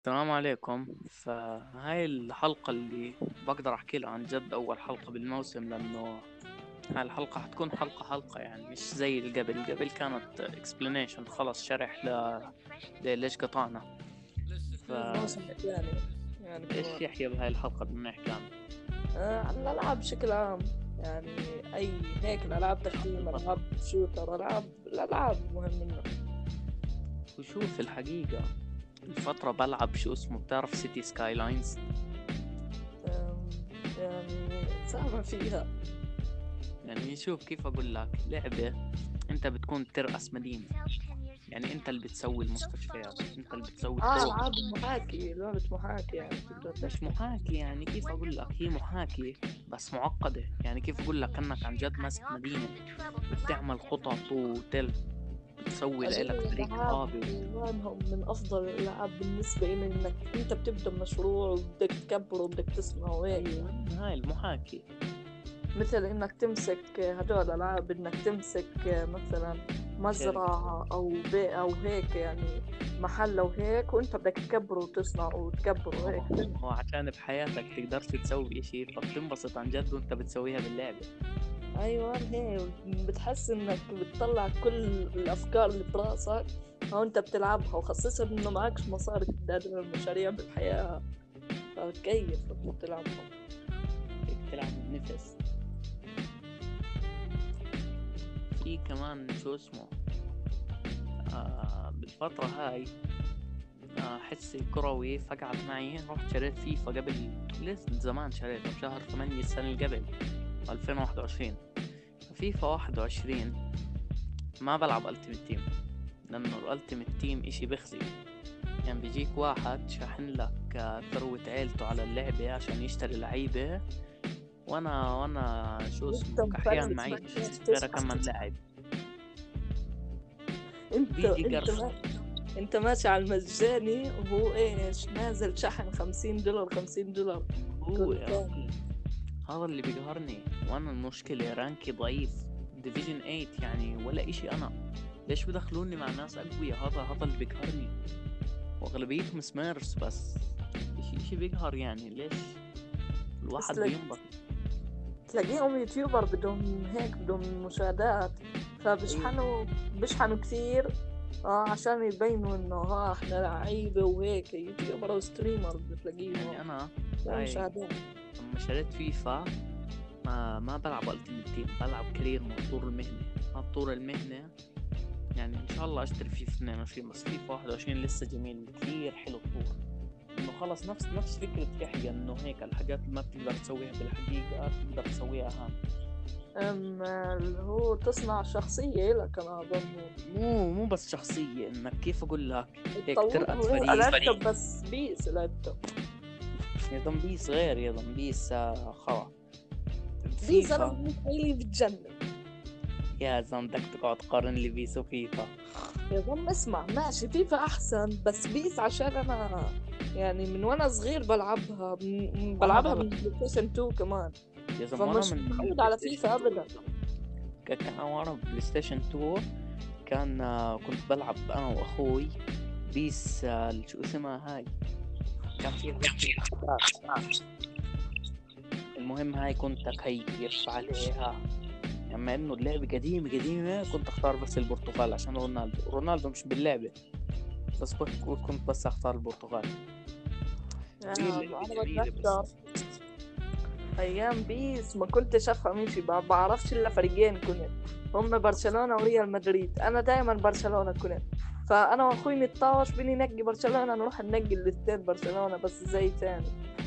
السلام عليكم. فهاي الحلقة اللي بقدر أحكي لها عن جد أول حلقة بالموسم، لأنه هاي الحلقة حتكون حلقة يعني مش زي اللي قبل كانت explanation، خلص شرح ليش قطعنا. الموسم فإيش الثاني يعني كمان يحيى بهاي الحلقة بدنا نحكي عنها؟ عن الألعاب بشكل عام. يعني أي هيك الألعاب تختيم، الفترة. ألعاب شوتر، الألعاب مهم منه. وشوف الحقيقة، الفترة بلعب شو اسمه، بتعرف سيتي سكاي لاينز؟ يعني سامع فيها. يعني شوف كيف أقول لك، لعبة أنت بتكون بترأس مدينة، يعني أنت اللي بتسوي المستشفيات، أنت اللي بتسوي الطرق. ألعاب المحاكي، لعبة محاكي يعني تقدر مش تحكي. محاكي، يعني كيف اقول لك، هي محاكي بس معقدة. يعني كيف اقول لك، انك عن جد ماسك مدينة وبتعمل خطط بتسوي أجل لك فريق الألعاب قوي. وعنهم من أفضل الألعاب بالنسبة إلي، إنك أنت بتبدأ مشروع وبدك تكبره وبدك تصنعه وهيك. ايوه هاي المحاكي. مثل انك تمسك هدول الالعاب، انك تمسك مثلا شركة. مزرعة او بيئة او هيك، يعني محل او هيك، وانت بدك تكبره وتصنعه وتكبره هو هيك، فهمت؟ هو عشان بحياتك تقدرش تسوي اشي فبتنبسط عن جد وانت بتسويها باللعبة. ايوه هيك بتحس انك بتطلع كل الافكار اللي براسك او انت بتلعبها، وخصوصا انه معكش مصاري تدير المشاريع بالحياة، فكيف لما بتلعبها. هيك تلعب بنفس. في كمان شو اسمه، بالفترة هاي حسي كروي فقعد معي، رحت شريت فيفا قبل، لسه زمان شريتها بشهر 8 السنة اللي قبل 2021. فيفا 21 ما بلعب التيمت تيم، لأنه الالتيمت تيم اشي بخزي. يعني بيجيك واحد شاحن لك ثروة عيلته على اللعبة عشان يشتري لعيبة، وانا شو انت اسمه كحيان مفلس معي بدكش غير تسمع. كم من لاعب. انت بيجي انت قرف. انت ماشي على المجاني، وهو ايش نازل شحن $50 $50 هو كل يا كام. أخي هذا اللي بيقهرني، وانا المشكلة رانكي ضعيف، ديفيجن 8 يعني ولا اشي. انا ليش بدخلوني مع ناس اقوياء؟ هذا اللي بيقهرني، واغلبيتهم سميرس بس. اشي بيقهر، يعني ليش بس الواحد بينبسط. تلاقيهم يوتيوبر بدهم هيك، بدهم مشاهدات، ايوه بيشحنوا كثير. عشان يبينوا انه احنا لعيبة وهيك، يوتيوبر او ستريمر يعني بتلاقيهم انا لهم هاي مشاهدات. لما شريت فيفا ما بلعب التيمت تيم، بلعب كارير مع طور المهنة. طور المهنة يعني ان شاء الله اشتري فيفا 22، بس فيفا 21 لسه جميل كثير حلو الطور. انه خلص نفس فكرة يحيى، انه هيك الحاجات اللي ما بتقدر تسويها بالحقيقة بتقدر تسويها هان. اللي هو تصنع شخصية لك انا اظن، مو بس شخصية، انك كيف اقول لك، هيك ترأس تطور فريق. لعبته، بس بيس لعبته. يا ضمبيس غير، يا ضمبيس خرا. بيس انا فيفا بالنسبة لي بتجنن. يا زلمة بدك تقعد تقارن لي بيس وفيفا؟ يظل اسمع ماشي، فيفا احسن، بس بيس عشان انا يعني من وانا صغير بلعبها، وانا بلعبها برضه من بلاي ستيشن 2 كمان، يا زلمة، وانا فمش من متعود البلاي على ستيشن فيفا 2 ابدا. يا زلمة. كان وانا بلاي ستيشن 2 كان كنت بلعب انا واخوي بيس شو اسمها هاي، كان فيها التيمت احداث. المهم هاي كنت اكيف عليها. اما انه اللعبة قديمة كنت اختار بس البرتغال عشان رونالدو مش باللعبة، بس كنت بس اختار البرتغال. هي اللعبة انا جميلة بتذكر بس. ايام بيس ما كنتش افهم شيء، بعرفش الا فريقين كنت، هم برشلونة وريال مدريد. انا دائما برشلونة كنت، فانا واخوي نتطاوش بيني ننقي برشلونة، نروح ننقي الاثنين برشلونة بس زي ثاني.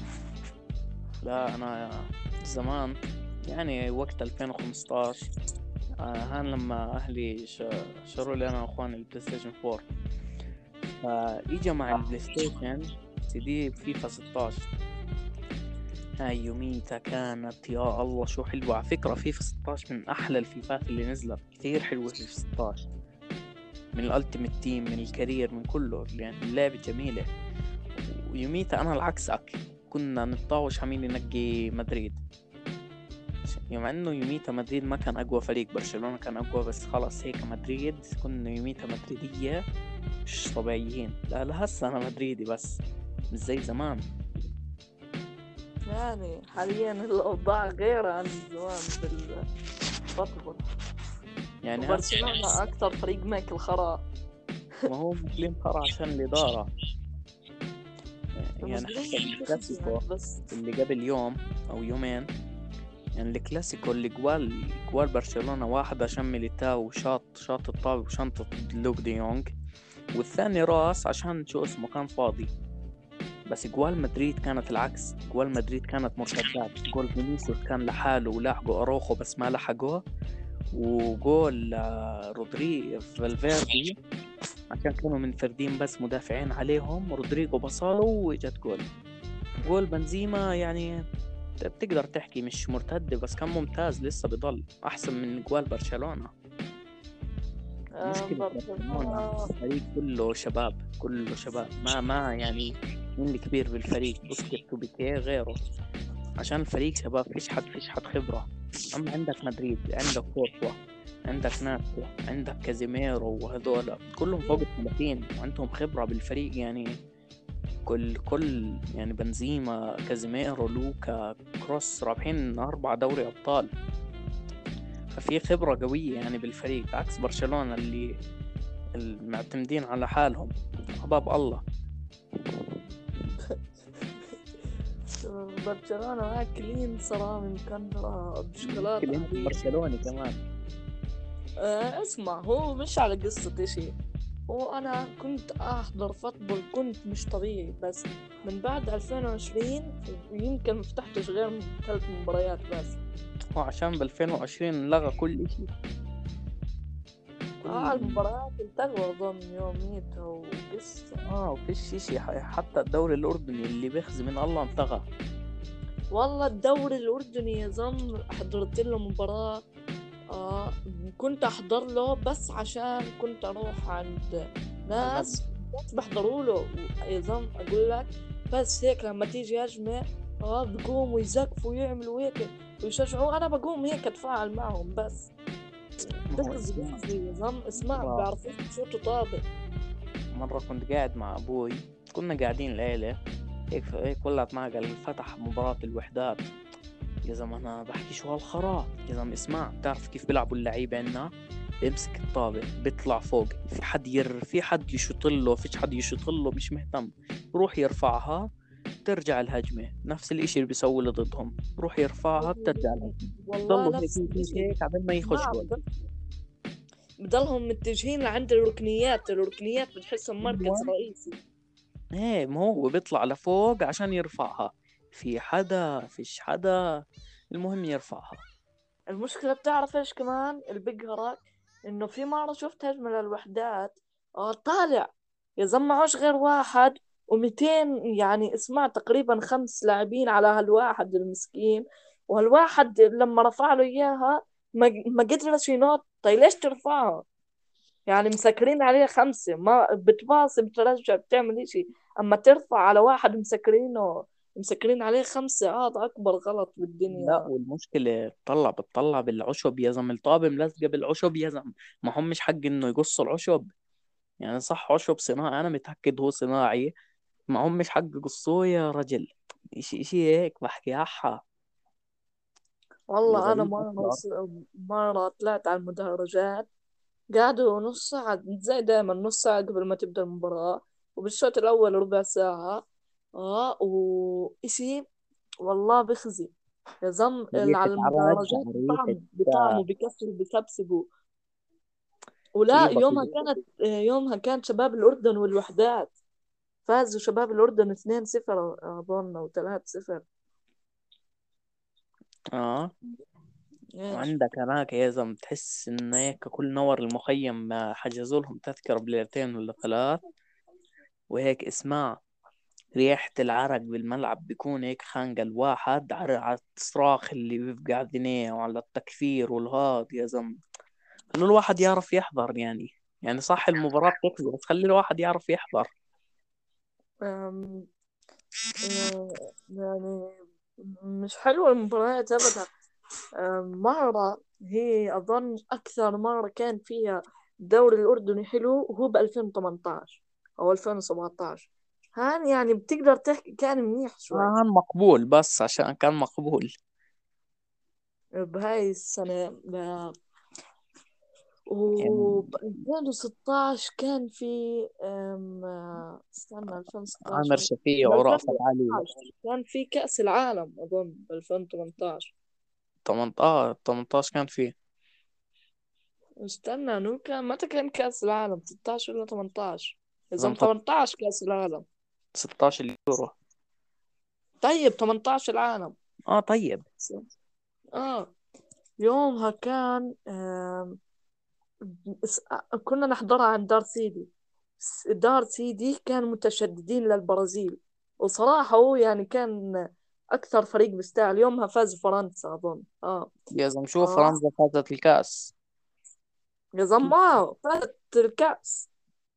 لا انا زمان، يعني وقت 2015 هان لما اهلي شروا لي انا واخواني البلاي ستيشن 4، فاجا مع البلاي ستيشن سي دي فيفا 16. هاي يوميتها كانت يا الله شو حلوة. على فكرة فيفا 16 من احلى الفيفات اللي نزلت، كثير حلوة فيفا 16، من الالتيميت تيم، من الكارير، من كله، يعني اللعبة جميلة. ويوميتها انا العكسك، كنا نتطاوش حمين ننقي مدريد. مع انه يوميتا مدريد ما كان اقوى فريق، برشلونة كان اقوى، بس خلاص هيك مدريد كنا يوميتا مدريدية مش طبيعيين. لا لهسه انا مدريدي بس. مش زي زمان. يعني حاليا الأوضاع غير عن زمان بالفترة. يعني وبرشلونة أكثر فريق ماكل خرا. ما هو ماكلين خرا عشان الإدارة. يعني المشكلة حتى بالكلاسيكو بس اللي قبل يوم أو يومين، يعني الكلاسيكو اللي جوال برشلونة، واحد عشان ميليتاو شاط الطابة وشنطة لوك دي يونغ، والثاني راس عشان شو اسمه كان فاضي. بس جوال مدريد كانت العكس، جوال مدريد كانت مرتدات. جول فينيسيوس كان لحاله ولاحقه أروخو بس ما لحقوه، وجول رودري فالفيردي عشان كانوا منفردين بس مدافعين عليهم، رودريجو بصاله وجت جول بنزيما. يعني بتقدر تحكي مش مرتد بس كان ممتاز، لسه بضل أحسن من جوال برشلونة. مشكلة برشلونة برشلونة الفريق كله شباب ما يعني مين الكبير بالفريق؟ بوسكيتس وبيكيه غيره، عشان الفريق شباب، فيش حد خبرة. أما عندك مدريد، عندك كورتوا، عندك ناسو، عندك كازيميرو، وهذول كلهم فوق ال30 وعندهم خبرة بالفريق. يعني كل يعني بنزيما، كازيميرو، لوكا، كروس رابحين 4 دوري أبطال، ففي خبرة قوية يعني بالفريق، عكس برشلونة اللي المعتمدين على حالهم أحباب الله. برشلونة ماكلين صرامي مكندرة بشوكولاتة مشكلة أنت عادية. برشلوني كمان. اسمع، هو مش على قصة إشي. هو أنا كنت أحضر فوتبول كنت مش طبيعي، بس من بعد 2020 يمكن مفتحتش غير 3 مباريات بس. وعشان ب2020 لغى كل شيء. المباريات التقوى أظن يوميتها وقصة. وفيش شيء، حتى الدوري الأردني اللي بيخزي من الله انتهى. والله الدوري الأردني يا زلمة حضرت له مباراة. كنت أحضر له بس عشان كنت أروح عند ناس بحضروا له. يا زلمة أقول لك، بس هيك لما تيجي هجمة بقوموا يزقفوا ويعملوا هيك ويشجعوا، أنا بقوم هيك أتفاعل معهم بس. ما هو بخزي يا زلمة، اسمع مرة بعرفوش صوته طابق. مرة كنت قاعد مع أبوي، كنا قاعدين العيلة هيك ولعت معي قال فتح مباراة الوحدات. يا زلمة أنا بحكي شو هالخرا يا زلمة، اسمع بتعرف كيف بيلعبوا اللعيبة عنا؟ بيمسك الطابة بيطلع فوق، في حد يشطله، فيش حد يشطله، مش مهتم، بروح يرفعها بترجع الهجمة. نفس الاشي اللي بيسوي اللي ضدهم، بروح يرفعها بترجع الهجمة. والله ضلوا هيك نفس هيك هيك الشيء. هيك عبين ما يخش ما جول. بضلهم متجهين لعند الركنيات بتحسهم مركز أيوة. رئيسي. ايه ما هو بيطلع لفوق عشان يرفعها، في حدا فيش حدا، المهم يرفعها. المشكلة بتعرف ايش كمان اللي بيقهرك؟ انه في مرة شفت هجمة للوحدات، طالع يا زلمة غير واحد و200، يعني اسمع تقريبا 5 لاعبين على هالواحد المسكين. وهالواحد لما رفع له اياها ما قدرش ينط. طيب ليش ترفعها؟ يعني مسكرين عليه 5، ما بتباصي بترجع بتعمل اشي. اما ترفع على واحد مسكرين عليه 5، هذا اكبر غلط لا بالدنيا. والمشكلة بتطلع بالعشب يا زلمة، الطابة ملزقة بالعشب يا زلمة، ما هم مش حق انه يقصوا العشب. يعني صح عشب صناعي انا متأكد هو صناعي، ما هم مش حق يقصوه يا رجل. اشي هيك بحكي احا. والله انا الغريب مرة اكثر. مرة طلعت على المدرجات، قعدوا نص ساعة زي دايما، نص ساعة قبل ما تبدأ المباراة، وبالشوط الأول ربع ساعة. وإشي والله بخزي. يا زلمة ريحة على عرق، المدرجات ريحة بطعموا بكسروا بكبسبوا. ولا مصيبة يومها كانت شباب الأردن والوحدات فازوا. شباب الأردن 2-0 أظن أو 3-0. اه ايش؟ وعندك هناك يا زلمة تحس إن هيك كل نور المخيم حجزوا لهم تذكرة بليلتين ولا 3، وهيك اسمع ريحة العرق بالملعب بيكون هيك خانقة الواحد على الصراخ اللي بيبقى على الدنيا وعلى التكفير والهاد يا زلمة. خلوا الواحد يعرف يحضر يعني صح المباراة بتكذب بس خلي الواحد يعرف يحضر. أم... يعني مش حلوة المباريات أبدا. مرة هي أظن أكثر مرة كان فيها الدوري الأردني حلو هو ب 2018 أو 2017. هان يعني بتقدر تحكي كان منيح شوي كان مقبول، بس عشان كان مقبول. بهاي السنة يعني وب 2016 كان في استنى عامر 2016 شفيع ب ورأفت علي. 2018 كان في كأس العالم أظن ب 2018. 18 كان فيه. استنى نو كان متى كان كأس العالم 16 ولا 18؟ إذا 18 18 كأس العالم. 16 اليورو. طيب 18 العالم. اه طيب. اه يومها كان كنا نحضرها عند دار سيدي. دار سيدي كان متشددين للبرازيل، وصراحة هو يعني كان أكثر فريق بيستاهل. يومها فاز فرنسا أظن. يا زلمة شوف اه فرنسا فازت الكأس. يا زلمة فازت الكأس.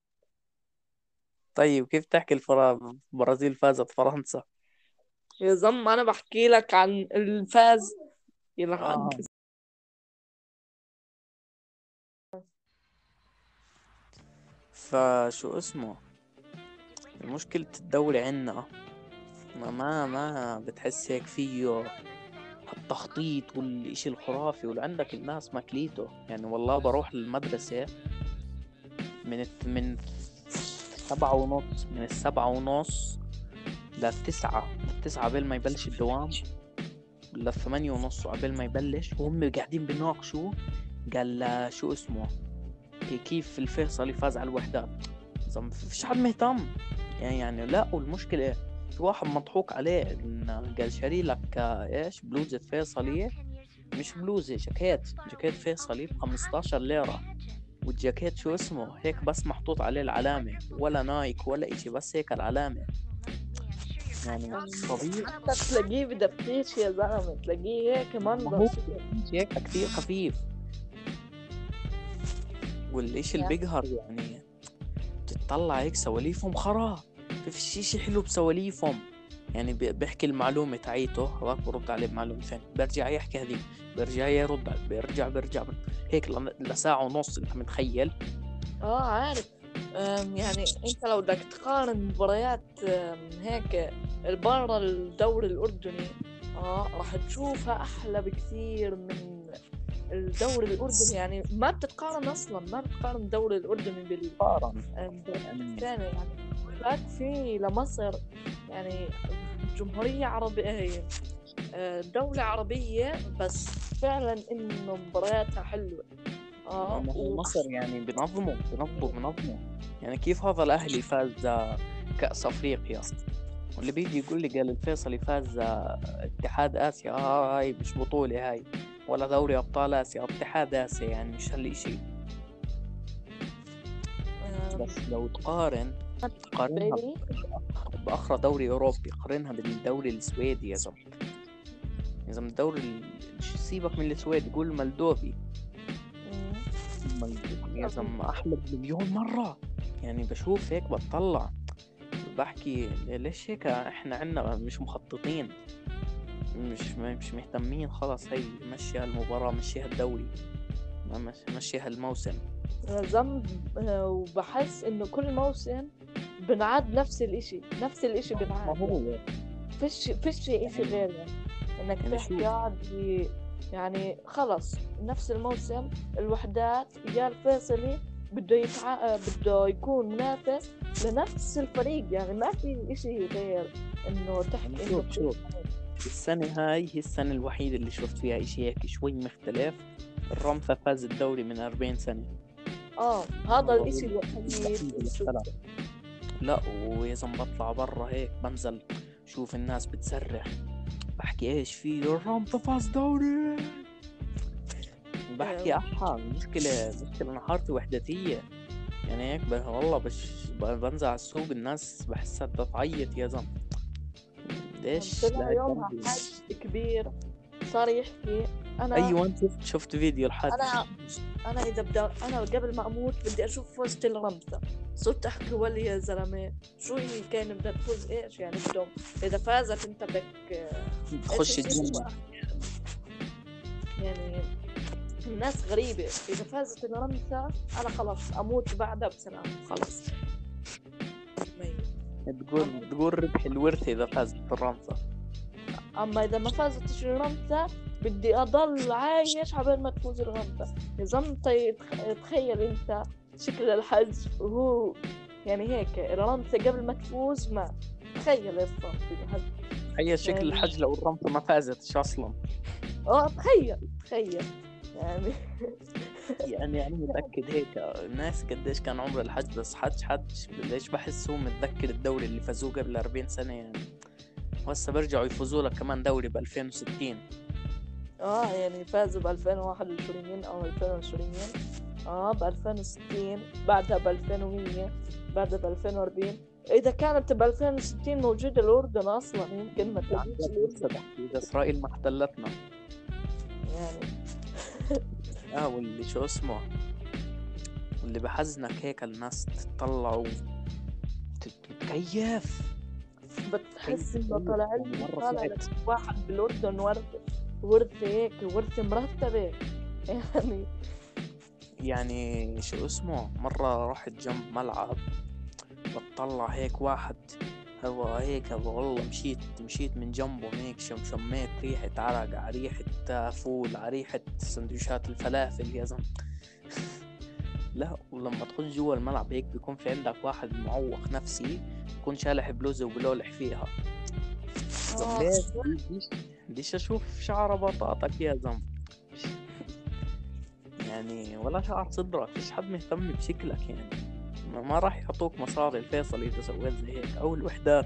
طيب كيف تحكي البرازيل فازت فرنسا؟ يا زلمة أنا بحكي لك عن الفاز يلعن. اه. فشو اسمه، مشكلة الدوري عنا ما بتحس هيك فيه التخطيط والإشي الخرافي، واللي عندك الناس ماكليته. يعني والله بروح المدرسة من 7:30، من 7:30 ل9 قبل ما يبلش الدوام، ل8:30 قبل ما يبلش، وهم قاعدين بيناقشوا. قال شو اسمه، كيف الفيصلي فاز على الوحدات. ما فيش حد مهتم. يعني لا، والمشكلة في واحد مضحوك عليه، إن قال شاري لك ايش بلوزة فيصلية، مش بلوزة، جاكيت فيصلي ب15 ليرة. والجاكيت شو اسمه هيك بس محطوط عليه العلامة، ولا نايك ولا إشي، بس هيك العلامة. يعني طبيعي. حتى تلاقيه بدفتيش يا زلمة، تلاقيه هيك ما منظر هو سوء. هيك كتير خفيف. والإشي اللي يعني بيقهر يعني، تطلع هيك سواليفهم خرا، في شيء حلو بسواليفهم. يعني بيحكي المعلومة تاعيته، هذاك برد عليه بمعلومة ثانية، برجع يحكي هذيك، برجع يرد برجع هيك لساعة ونص. انت متخيل؟ عارف. يعني انت لو بدك تقارن مباريات هيك برا الدوري الأردني، راح تشوفها أحلى بكثير من الدوري الأردني. يعني ما بتتقارن أصلا، ما بتقارن الدوري الأردني قارن بالدوريات يعني. الثانية. يعني هناك في لمصر يعني جمهورية عربية، هي دولة عربية، بس فعلا إنه مبارياتها حلوة. ما هو و مصر يعني بنظموا. يعني كيف هذا الأهلي فاز كأس أفريقيا، واللي بيجي يقول لي قال الفيصلي فاز اتحاد آسيا، هاي مش بطولة هاي، ولا دوري أبطال آسيا، اتحاد آسيا، يعني مش هالإشي. بس لو قارنها بالي. بأخرى دوري أوروبي، قارنها بالدوري السويدي يا زلمة. يا زلمة الدوري سيبك من السويدي، قول مالدوفي. يا زلمة أحلى بمليون مرة. يعني بشوف هيك بطلع، بحكي ليش هيك احنا عنا مش مخططين، مش مهتمين. خلاص هي مشي هالمباراة، مشي هالدوري، مشي هالموسم. ذنب. وبحس انه كل موسم بنعاد نفس الاشي ما بنعاد. يعني هو فيش اشي يعني غير يعني انك يعني تحكي شوف، يعني خلص نفس الموسم. الوحدات يا الفيصلي بده يكون منافس لنفس الفريق. يعني ما في اشي غير انه يعني تحكي انه فريق. شوف السنة هاي هي السنة الوحيدة اللي شفت فيها إشي هيك شوي مختلف. الرمثا فاز الدوري من 40 سنة. هذا هذا الاشي الوحيد الوحيد اللي اللي اختلف. شفته. لا، ويا زلمة بطلع برا هيك بنزل شوف الناس بتسرح، بحكي ايش في الرمثا فاز دوري، بحكي آم، مشكلة نهارتي وحدتية. يعني هيك والله بنزل على السوق، الناس بحسها بدها تعيط يا زلمة. ليش طلع لهيك يومها درجة؟ حد كبير صار يحكي. انا ايوه شفت فيديو الحج. انا انا اذا انا قبل ما اموت بدي اشوف فوزة الرمثا. صرت احكي ولي يا زلمه شو هي كان بدها تفوز ايش يعني بدهم. اذا فازت انت بدك ايش تخش يصير الجنة. يعني الناس غريبه. اذا فازت الرمثا انا خلص اموت بعدها بسلام خلص. ميت. تقول ربح الورثة إذا فازت الرمسة. اما اذا ما فازتش الرمسة بدي اضل عايش عبال ما تفوز الرمسة. يا زلمة تخيل انت شكل الحج وهو يعني هيك الرمسة قبل ما تفوز ما تخيل يصير في الحج. هي شكل يعني الحج لو الرمسة ما فازتش أصلا. تخيل يعني. يعني أنا متأكد هيك الناس قديش كان عمر الحج، بس حج ليش بحس هو متذكر الدوري اللي فازوه قبل 40 سنة يعني، وهسه برجعوا يفوزوا لك كمان دوري ب 2060. يعني فازوا ب 2021 او 2020 ب 2060 بعدها ب 2100 بعدها ب 2040. اذا كانت ب 2060 موجودة الاردن اصلا يمكن ما عن تلاقيش جد لسه الاردن بحكي إذا إسرائيل ما احتلتنا. يعني. واللي شو اسمه، واللي بحزنك هيك الناس تطلع تتكيف. بتحس كيف انه كيف طلع يعني لي مرة طالع طلعت. لك واحد بالاردن ورثة هيك ورثة مرتبة يعني. يعني شو اسمه، مرة رحت جنب ملعب بتطلع هيك واحد، هو هيك والله مشيت من جنبه هيك شميت ريحة عرق على ريحة فول على ريحة سندويشات الفلافل يا زلمة. لا، ولما تكون جوا الملعب هيك بيكون في عندك واحد معوق نفسي بيكون شالح بلوزة وبلولح فيها. زلمة ليش بديش اشوف شعر بطاطك يا زلمة يعني، ولا شعر صدرك، فيش حد مهتم بشكلك يعني. ما راح يعطوك مصاري الفيصل إذا سويت زي هيك أو الوحدات.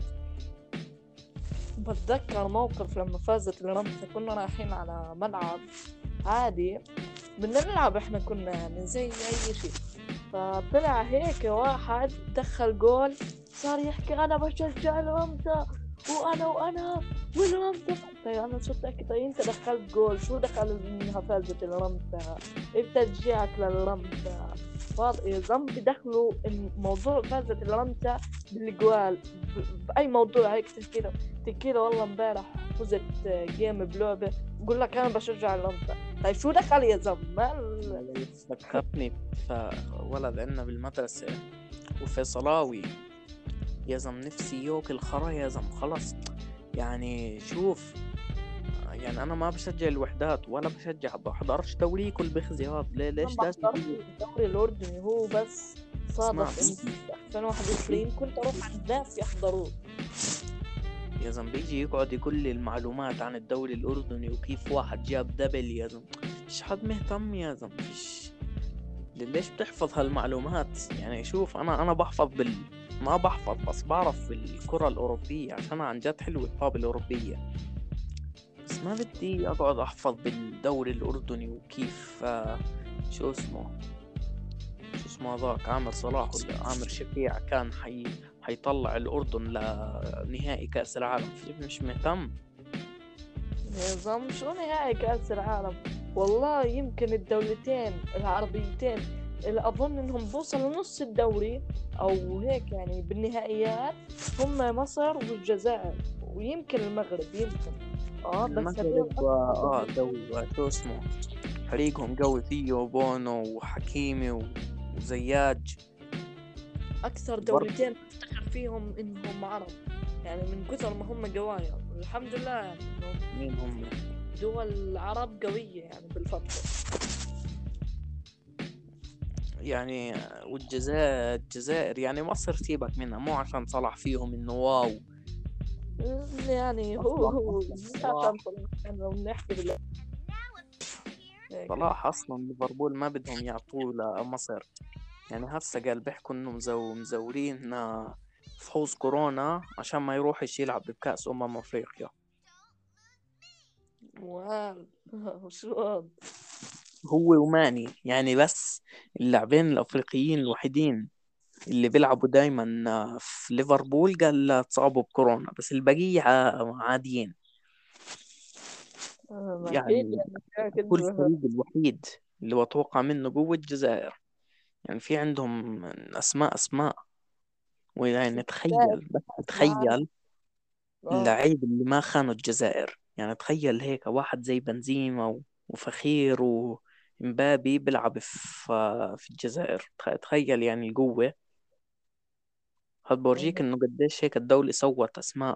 بتذكر موقف لما فازت الرمسة كنا رايحين على ملعب عادي بدنا نلعب احنا كنا يعني زي اي شيء. فطلع هيك واحد دخل جول صار يحكي انا بشجع الرمسة وانا والرمسة. طيب انا صرت احكي طيب انت دخلت جول شو دخل انها فازت الرمسة؟ ايه تشجيعك للرمسة؟ يا زلمة بدخلوا موضوع فازت الرمسة بالجوال باي موضوع هيك تحكي له والله امبارح فزت جيم بلعبة بقول لك انا بشجع الرمسة. طيب شو دخل يا زلمة؟ ذكرتني فولد عندنا بالمدرسة وفيصلاوي يا زلمة، نفسي يوكل خرا يا زلمة خلص. يعني شوف، يعني أنا ما بشجع الوحدات ولا بحضرش دوري كل بخزي هذا انا ليش ما لازم حضرت يجي. الدوري الاردني هو بس اسمع صادف ان بيجي 2021 كنت اروح عند ناس يحضروه. يا زلمة بيجي يقعد يقول لي المعلومات عن الدوري الأردني وكيف واحد جاب دبل يا زلمة، مش حد مهتم يا زلمة، فيش. ليش بتحفظ هالمعلومات يعني؟ شوف أنا ما بحفظ بس بعرف الكرة الأوروبية عشان عن جد حلوة الطابة الأوروبية، بس ما بدي أقعد أحفظ بالدوري الأردني وكيف شو اسمه هذاك عامر صلاح ولا عامر شفيع كان حيطلع الأردن لنهائي كأس العالم، مش مهتم. نظام شو نهائي كأس العالم؟ والله يمكن الدولتين العربيتين اللي أظن إنهم بوصلوا نص الدوري أو هيك يعني بالنهائيات هم مصر والجزائر ويمكن المغرب يمكن بس هذول المغرب أكثر شو اسمه فريقهم قوي فيه بونو وحكيمي وزياج. أكثر وبرضه دولتين أفتخر فيهم إنهم عرب يعني من كثر ما هم قوايا الحمد لله يعني إنهم مين هم؟ دول عرب قوية يعني بالفترة. يعني الجزائر يعني مصر سيبك منها، مو عشان صلاح فيهم انه واو. يعني هو اصلا مش صلاح عشان طلع يعني لو بنحكي هيك. صلاح اصلا ليفربول ما بدهم يعطوه لمصر، يعني هسه قال بيحكوا انه مزورين فحوص كورونا عشان ما يروحش يلعب بكأس افريقيا. شو هاد؟ هو وماني يعني بس اللاعبين الافريقيين الوحيدين اللي بيلعبوا دايما في ليفربول قال تصابوا بكورونا، بس البقية عاديين أكيد يعني. يعني فيها هو كده. الفريق الوحيد اللي بتوقع منه قوة الجزائر، يعني في عندهم أسماء ويعني تخيل بس أنا عارف تخيل آه اللعيب اللي ما خانوا الجزائر، يعني تخيل هيك واحد زي بنزيما وفخير ومبابي بيلعب في الجزائر، تخيل يعني القوة. هاد بورجيك إنه قديش هيك الدولة سوت أسماء.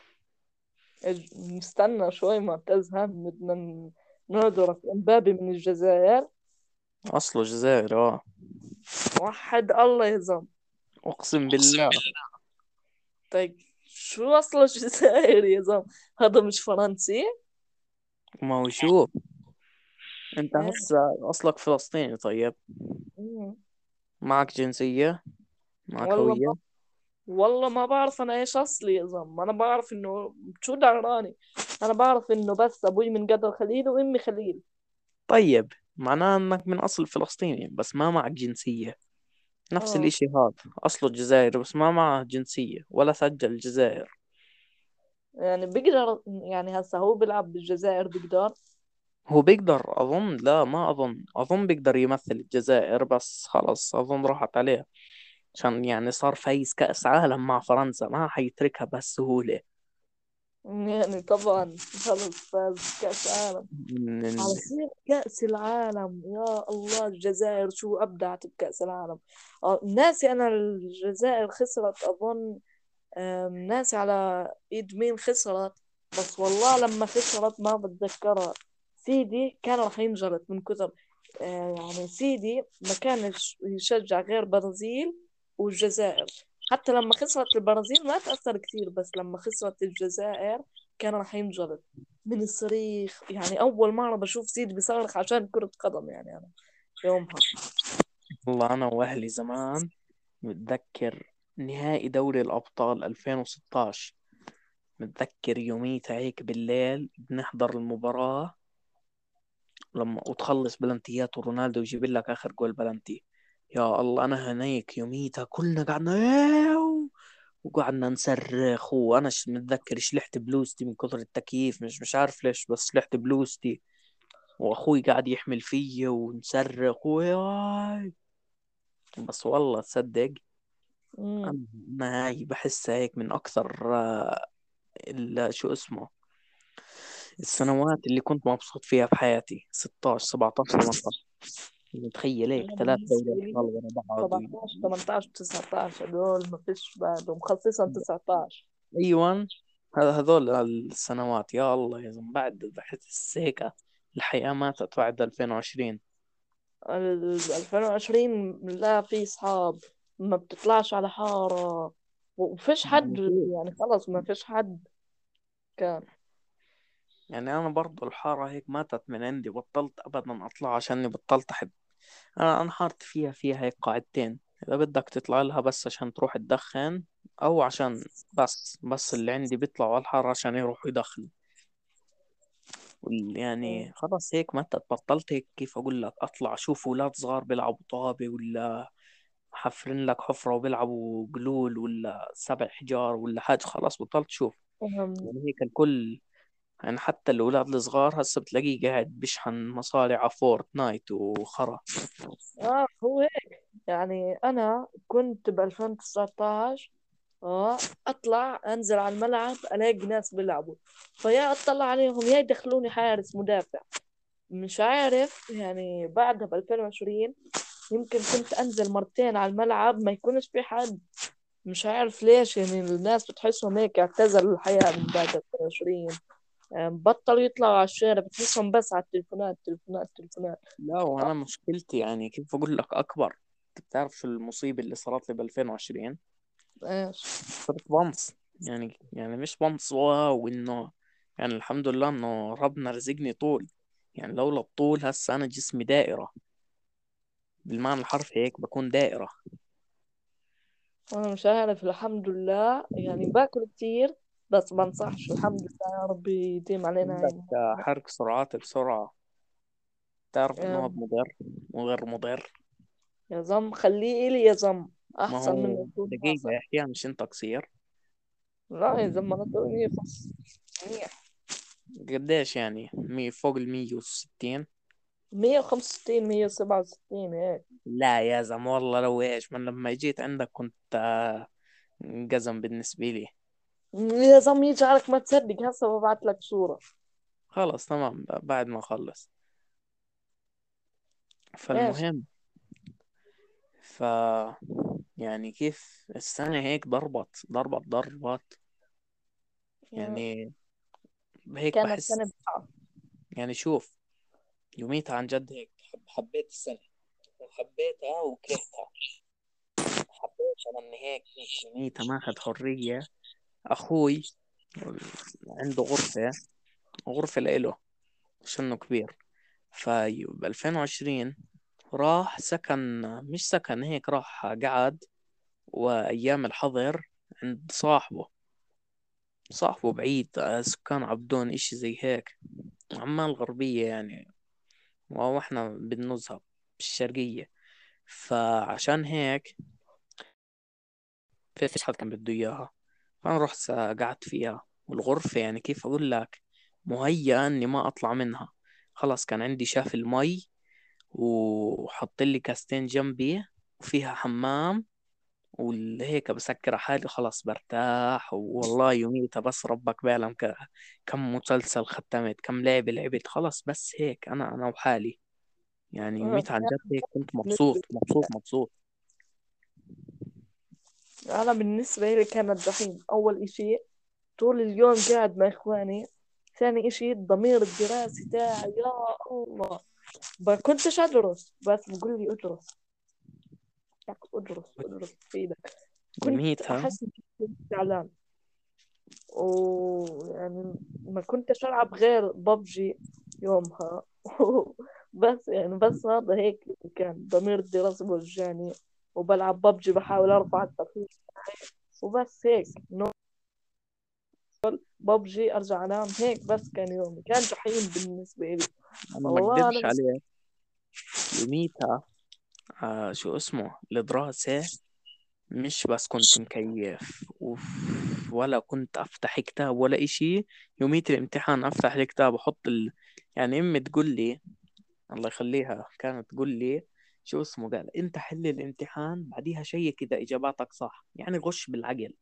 نستنى شوي معتز، هان بدنا نعذرك. امبابي من الجزائر. أصله جزائر آه. وحد الله يا زلمة. أقسم بالله. طيب شو أصله الجزائر يا زلمة؟ هذا مش فرنسي؟ ما هو شوف، أنت إيه. هسا أصلك فلسطيني طيب، مم. معك جنسية، معك والله ما هوية. والله ما بعرف أنا إيش أصلي يا زلمة. أنا بعرف إنه شو دعراني. أنا بعرف إنه بس أبوي من قطر خليل وأمي خليل. طيب معناه إنك من أصل فلسطيني بس ما معك جنسية. نفس آه. الإشي هذا، أصله الجزائر بس ما معه جنسية ولا سجل الجزائر. يعني بيقدر، يعني هسا هو بيلعب بالجزائر بيقدر. هو بيقدر أظن، لا ما أظن بيقدر يمثل الجزائر بس خلص أظن راحت عليه، عشان يعني صار فايز كأس عالم مع فرنسا ما حيتركها بهالسهولة. يعني طبعا خلص فاز كأس عالم. من على سير كأس العالم، يا الله الجزائر شو أبدعت بكأس العالم. ناسي أنا الجزائر خسرت أظن. ناسي على إيد مين خسرت. بس والله لما خسرت ما بتذكرها. سيدي كان راح ينجرط من كثر. يعني سيدي ما كانش يشجع غير برازيل والجزائر. حتى لما خسرت البرازيل ما تأثر كثير، بس لما خسرت الجزائر كان راح ينجرط من الصريخ. يعني أول مرة بشوف سيدي بيصرخ عشان كرة قدم يعني أنا يومها. والله أنا وأهلي زمان متذكر نهائي دوري الأبطال 2016. متذكر يوميتها هيك بالليل بنحضر المباراة لما وتخلص بلنتيات ورونالدو يجيب لك آخر جول بلنتي. يا الله أنا هنيك يوميتها كلنا قعدنا "إيوه". وقعدنا نصرخ، وأنا متذكر شلحت بلوزتي من كثر التكييف، مش عارف ليش بس شلحت بلوزتي. وأخوي قاعد يحمل فيا ونصرخ وياي. بس والله تصدق مم. أنا هاي بحسها هيك من أكثر شو اسمه السنوات اللي كنت مبسوط فيها بحياتي، 16 17 18. متخيل هيك أنا ثلاث بالنسبة دوري لي أبطال ورا بعض 17 18 19 هدول ما فيش بعدهم، خصيصا 19. أيوان. هذول السنوات يا الله يا زلمة، بعد بحس هيك الحياة ماتت بعد 2020. 2020 لا في صحاب، ما بتطلعش على حارة، وفيش حد. يعني خلص ما فيش حد كان. يعني أنا برضو الحارة هيك ماتت من عندي، بطلت أبدا أطلع عشاني بطلت أحب. أنا حارتي فيها هيك قاعدتين، إذا بدك تطلع لها بس عشان تروح تدخن، أو عشان بس اللي عندي بيطلعوا على الحارة عشان يروحوا يدخنوا. يعني خلاص هيك متى بطلت هيك، كيف أقول لك، أطلع أشوف أولاد صغار بيلعبوا طابة ولا حفرين لك حفرة وبيلعبوا قلول ولا سبع حجار ولا حاجة، خلاص بطلت أشوف. أهم. يعني هيك الكل، يعني حتى الأولاد الصغار هسه بتلاقيه قاعد بيشحن مصاري على فورتنايت وخرا. هو هيك. يعني أنا كنت ب 2019. اه اطلع انزل على الملعب الاقي ناس بيلعبوا، فيا اطلع عليهم يا يدخلوني حارس مدافع. مش عارف يعني بعدها ب 2020 يمكن كنت انزل مرتين على الملعب ما يكونش في حد. مش عارف ليش، يعني الناس بتحسهم هيك اعتزلوا الحياة من بعد 2020. بطلوا يطلعوا على الشارع، بتحسهم بس على التليفونات تليفونات تليفونات. لا وأنا مشكلتي يعني كيف أقول لك أكبر. أنت بتعرف شو المصيبة اللي صارت لي ب 2020؟ ايش؟ صرت بنص. يعني مش بنص واو إنه، يعني الحمد لله إنه ربنا رزقني طول. يعني لولا الطول هسه أنا جسمي دائرة، بالمعنى الحرفي هيك بكون دائرة. انا مش عارف، الحمد لله يعني باكل كتير بس بنصحش. الحمد لله يا ربي يديم علينا عندك هاي. حرق سرعات بسرعة، تعرف إنه هذا يا مضر وغير مضر. يا زم خليه إلي يا زم، ما احسن من هو يكون ناصح. دقيقة أحيانا مش أنت قصير. لا يا زلمه انا توني فص منيح. قديش يعني فوق 160؟ 165 167 هيك. لا يا زلمة والله لو إيش، من لما جيت عندك كنت قزم بالنسبة لي. يا زلمه يجي عليك ما تصدق، هسه ببعث لك صوره. خلص تمام بعد ما أخلص. ايش؟ فالمهم ف يعني كيف السنة هيك ضربت يعني هيك كانت بحس. سنة بتاعة. يعني شوف، يوميتها عن جد هيك حبيت السنة وحبيتها وكرهتها. حبيتها لأن هيك يوميتها ماخذ حرية. أخوي عنده غرفة لإله عشانه كبير. ب 2020 راح سكن، مش سكن هيك، راح قعد وأيام الحظر عند صاحبه بعيد، سكان عبدون إشي زي هيك، عمان الغربية يعني، وإحنا بالنزهة بالشرقية. فعشان هيك فيش حد كان بده إياها، فأنا رحت قعدت فيها. والغرفة يعني كيف أقول لك، مهيأة إني ما أطلع منها. خلاص كان عندي شاف المي، وحط لي كاستين جنبي، وفيها حمام، والهيك بسكر على حالي خلاص برتاح. والله يوميتها بس ربك بيعلم كم مسلسل ختمت، كم لعبة لعبت، خلاص بس هيك أنا وحالي. يعني يوميتها عن جد هيك كنت مبسوط مبسوط مبسوط. أنا بالنسبة لي كانت جحيم. أول إشي طول اليوم قاعد مع إخواني. ثاني إشي الضمير الدراسي تاعي يا الله. ما كنتش أدرس، بس بقول لي أدرس، أدرس أدرس في. كنت يوميتها أحس إني كنت زعلان. ويعني ما كنتش ألعب غير ببجي يومها. بس يعني بس هذا هيك كان ضمير الدراسة بوجعني، وبلعب ببجي بحاول أرفع التقييم، وبس هيك ببجي أرجع أنام هيك. بس كان يومي كان جحيم بالنسبة لي. أنا ما والله أنا أكدبش بس. عليه. يوميتها شو اسمه الدراسة، مش بس كنت مكيف ولا كنت أفتح كتاب ولا إشي. يوميت الامتحان أفتح الكتاب وأحط يعني أمي تقول لي، الله يخليها، كانت تقول لي شو اسمه، قال أنت حل الامتحان بعديها شيك إذا إجاباتك صح، يعني غش بالعقل.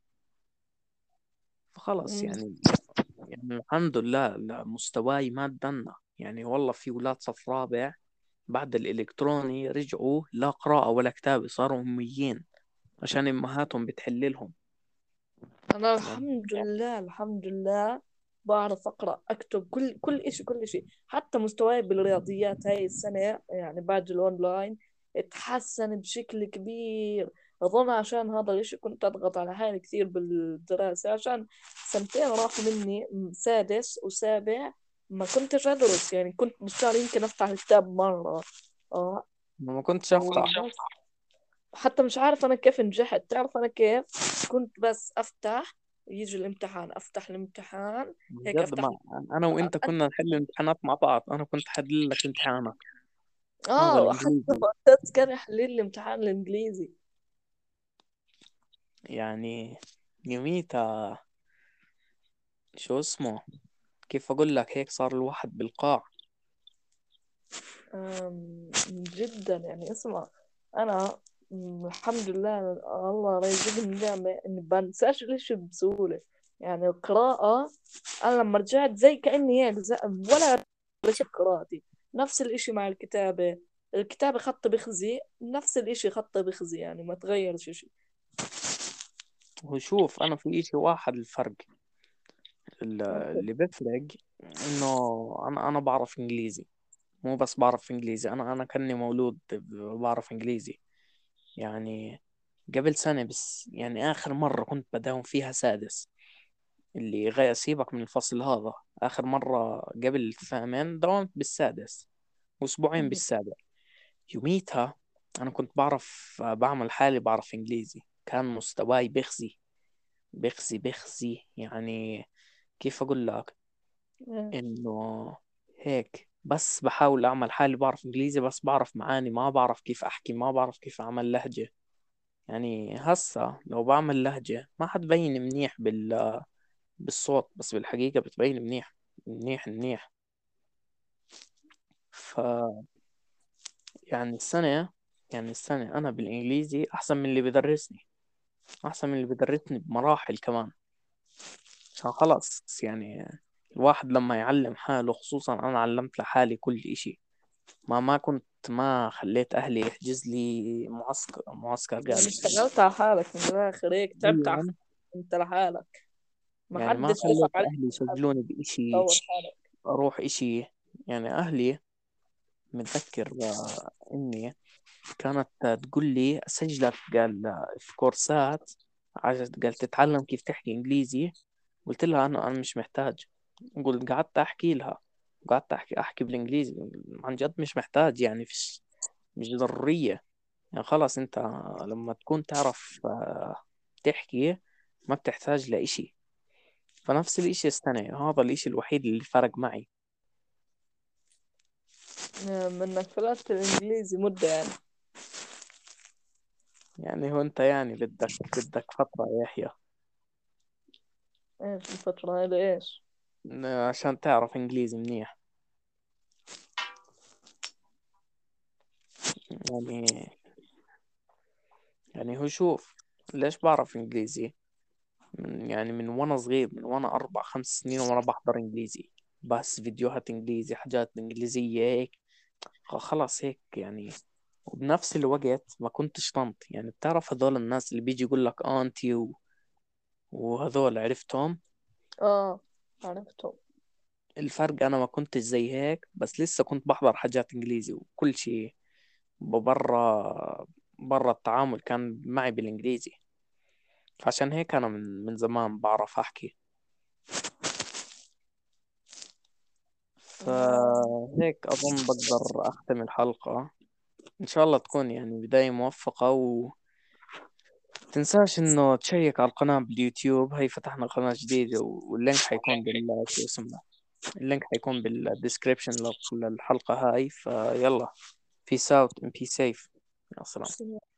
فخلص يعني الحمد لله، لا مستواي ما تدنى. يعني والله في ولاد صف رابع بعد الإلكتروني رجعوا لا قراءة ولا كتابة، صاروا أميين عشان أمهاتهم بتحللهم. أنا يعني الحمد لله الحمد لله بعرف أقرأ أكتب كل إشي كل إشي. حتى مستواي بالرياضيات هاي السنة يعني بعد الأونلاين اتحسن بشكل كبير. أظن عشان هذا الإشي كنت أضغط على حالي كثير بالدراسة، عشان سنتين راحوا مني، سادس وسابع ما كنتش أدرس. يعني كنت بالشهر يمكن أفتح الكتاب مرة. آه. ما كنتش أفتح. وبس. حتى مش عارف انا كيف نجحت. تعرف انا كيف؟ كنت بس افتح، يجي الامتحان افتح الامتحان هيك بجد افتح. ما أنا وأنت كنا نحل امتحانات مع بعض، أنا كنت حل لك امتحانك هذا اه حتى الإنجليزي. وقتها كان يحلل لي الامتحان الانجليزي. يعني يوميتها شو اسمه، كيف أقول لك، هيك صار الواحد بالقاع. جدا يعني اسمع. انا الحمد لله الله رزقني نعمة اني بنساش الاشي بسهولة. يعني القراءة انا لما رجعت زي كأني هيك ولا شيء قراءتي. نفس الاشي مع الكتابة. الكتابة خط بخزي، نفس الاشي خط بخزي، يعني ما تغيرش اشي. وشوف أنا في إشي واحد الفرق اللي بيفرق، إنه أنا بعرف إنجليزي. مو بس بعرف إنجليزي، أنا كأني مولود بعرف إنجليزي. يعني قبل سنة بس، يعني آخر مرة كنت بداوم فيها سادس، اللي غير سيبك من الفصل هذا. آخر مرة قبل ثامن داومت بالسادس، وأسبوعين بالسابع. يوميتها أنا كنت بعرف بعمل حالي بعرف إنجليزي، كان مستواي بخزي يعني. كيف أقول لك، إنه هيك بس بحاول أعمل حالي بعرف إنجليزي، بس بعرف معاني، ما بعرف كيف أحكي، ما بعرف كيف أعمل لهجة. يعني هسا لو بعمل لهجة ما حتبين منيح بالصوت، بس بالحقيقة بتبين منيح منيح منيح. ف يعني السنة أنا بالإنجليزي أحسن من اللي بدرسني، أحسن من اللي بدرسني بمراحل كمان. عشان خلاص يعني الواحد لما يعلم حاله، خصوصا أنا علمت لحالي كل إشي. ما كنت ما خليت أهلي يحجز لي معسكر يعني قال. اشتغلت على حالك من الآخر هيك، تعبت على أيوة، حالك أنت لحالك، ما يعني ما حدش دفع خليت عليك أهلي لحد يشغلوني بإشي، تطور حالك. أروح إشي. يعني أهلي متذكر إني كانت تقول لي أسجلك، قال في كورسات، قال تتعلم كيف تحكي إنجليزي. قلت لها أنا مش محتاج. قعدت أحكي لها، قعدت أحكي بالإنجليزي. عن جد مش محتاج، يعني مش ضرورية. يعني خلاص أنت لما تكون تعرف تحكي ما بتحتاج لإشي. فنفس الإشي السنة، هذا الإشي الوحيد اللي فرق معي. منك فلات الإنجليزي مدة يعني. يعني هو أنت يعني بدك فترة يا يحيى إيش الفترة هذه إيش؟ عشان تعرف إنجليزي منيح. يعني يعني هو شوف، ليش بعرف إنجليزي؟ يعني من وأنا صغير، من وأنا 4 5 سنين وأنا بحضر إنجليزي، بس فيديوهات إنجليزي، حاجات إنجليزية هيك. خلاص هيك يعني. وبنفس الوقت ما كنتش طنط. يعني بتعرف هذول الناس اللي بيجي يقول لك أنتي وهذول عرفتهم. آه عرفته. الفرق أنا ما كنتش زي هيك، بس لسه كنت بحضر حاجات إنجليزي وكل شيء. برا التعامل كان معي بالإنجليزي. فعشان هيك أنا من زمان بعرف أحكي. فهيك أظن بقدر أختم الحلقة. إن شاء الله تكون يعني بداية موفقة. تنساش إنه تشيك على القناة باليوتيوب. هي فتحنا قناة جديدة، واللينك حيكون شو اسمه، اللينك حيكون بالديسكريبشن للحلقة هاي. فيلا، بيس اوت and be safe. يا سلام.